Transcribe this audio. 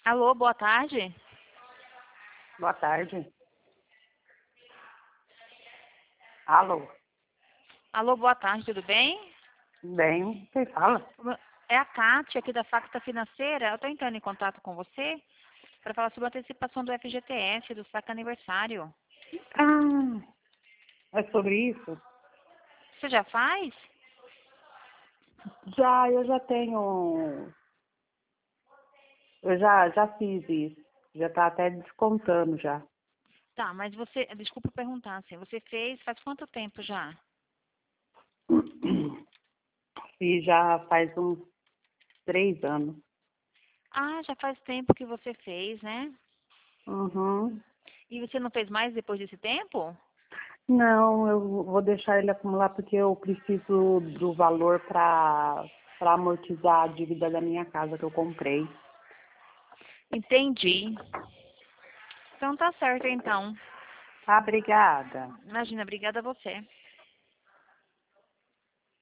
Alô, boa tarde. Boa tarde. Alô? Alô, boa tarde, tudo bem? Bem, quem fala? É a Kátia, aqui da Facta Financeira. Eu estou entrando em contato com você para falar sobre a antecipação do FGTS, do saque aniversário. Ah, é sobre isso? Você já faz? Eu já tenho. Eu já fiz isso. Já tá até descontando já. Tá, mas você, desculpa perguntar, assim, você fez faz quanto tempo já? E já faz uns 3 anos. Ah, já faz tempo que você fez, né? Uhum. E você não fez mais depois desse tempo? Não, eu vou deixar ele acumular porque eu preciso do valor para amortizar a dívida da minha casa que eu comprei. Entendi. Então tá certo, então. Tá, obrigada. Imagina, obrigada a você.